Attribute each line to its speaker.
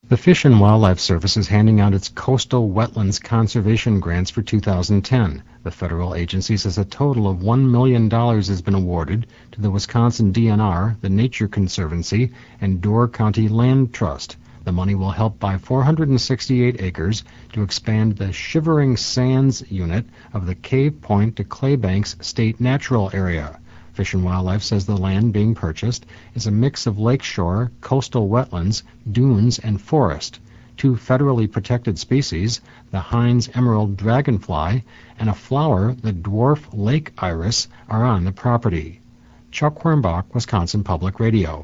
Speaker 1: The Fish and Wildlife Service is handing out its Coastal Wetlands Conservation Grants for 2010. The federal agency says a total of $1 million has been awarded to the Wisconsin DNR, the Nature Conservancy, and Door County Land Trust. The money will help buy 468 acres to expand the Shivering Sands unit of the Cave Point to Claybanks State Natural Area. Fish and Wildlife says the land being purchased is a mix of lakeshore, coastal wetlands, dunes, and forest. 2 federally protected species, the Hines emerald dragonfly and a flower, the dwarf lake iris, are on the property. Chuck Hornbach, Wisconsin Public Radio.